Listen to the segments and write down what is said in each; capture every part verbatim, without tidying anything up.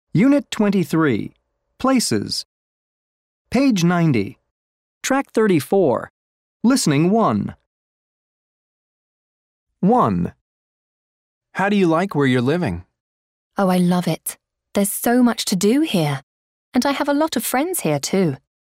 Unit twenty-three, Places. Page ninety. Track thirty-four. Listening one. one. How do you like where you're living? Oh, I love it. There's so much to do here. And I have a lot of friends here too.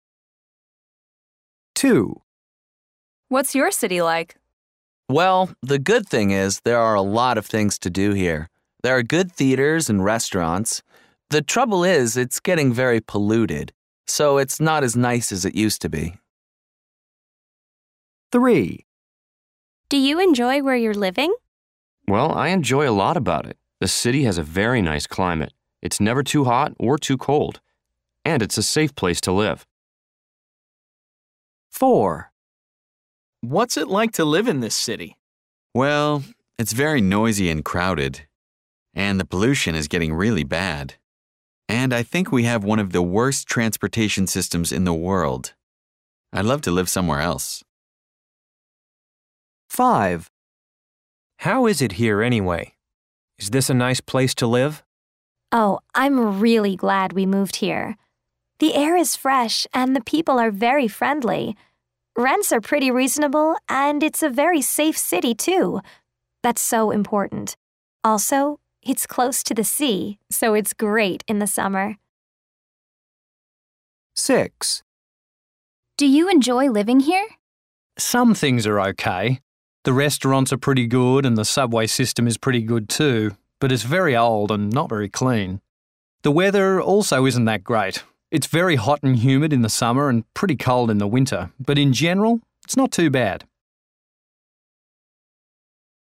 two. What's your city like? Well, the good thing is there are a lot of things to do here. There are good theaters and restaurants. The trouble is it's getting very polluted, so it's not as nice as it used to be. three. Do you enjoy where you're living? Well, I enjoy a lot about it. The city has a very nice climate. It's never too hot or too cold. And it's a safe place to live. four. What's it like to live in this city? Well, it's very noisy and crowded. And the pollution is getting really bad. And I think we have one of the worst transportation systems in the world. I'd love to live somewhere else. five. How is it here anyway? Is this a nice place to live? Oh, I'm really glad we moved here. The air is fresh and the people are very friendly. Rents are pretty reasonable and it's a very safe city too. That's so important. Also, it's close to the sea, so it's great in the summer. six. Do you enjoy living here? Some things are okay. The restaurants are pretty good and the subway system is pretty good too, but it's very old and not very clean. The weather also isn't that great. It's very hot and humid in the summer and pretty cold in the winter, but in general, it's not too bad.